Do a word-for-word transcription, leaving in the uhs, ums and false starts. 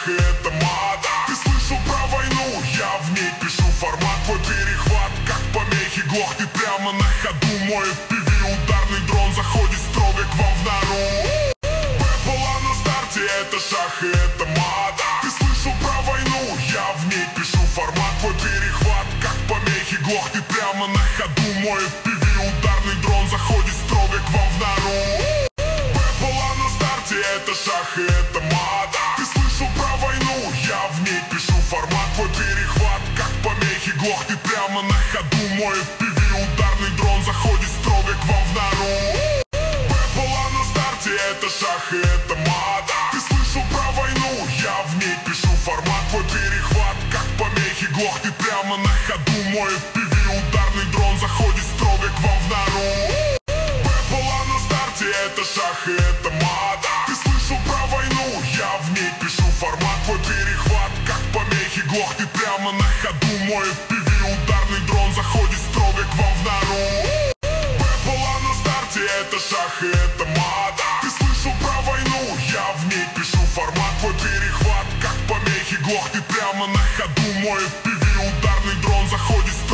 шах и это мат. Ты слышал про войну? Я в ней пишу формат. Твой перехват, как помехи, глохнет прямо на ходу. Мой эф пи ви ударный дрон заходит строго к вам в нору. Б была на старте, это шах и это мат. Ты слышал про войну? Я в ней пишу формат. Твой перехват, как помехи, глохнет прямо на ходу. Мой эф пи ви ударный дрон заходит строго к вам в нору. Б была на старте, это шах и это мат. Ты слышал про войну? Я в ней пишу формат. Твой перехват, как помехи, глохнет прямо на ходу. Мой эф пи ви ударный дрон заходит строго к вам в нору. Б была на старте, это шах и это мат. Ты слышал про войну? Я в ней пишу формат. Твой перехват, как помехи, глохнет прямо на ходу. Мой эф пи ви ударный дрон заходит строго к вам в нору. Б была на старте, это шах и это мат. Ты слышал про войну? Я в ней пишу формат. Твой перехват, как помехи, глохнет прямо на ходу. Мой эф пи ви ударный дрон заходит строго к вам в нору. Б была на старте, это шах и это мат. Ты слышал про войну? Я в ней пишу формат. Твой перехват, как помехи, глохнет прямо на ходу. Мой эф пи ви ударный дрон заходит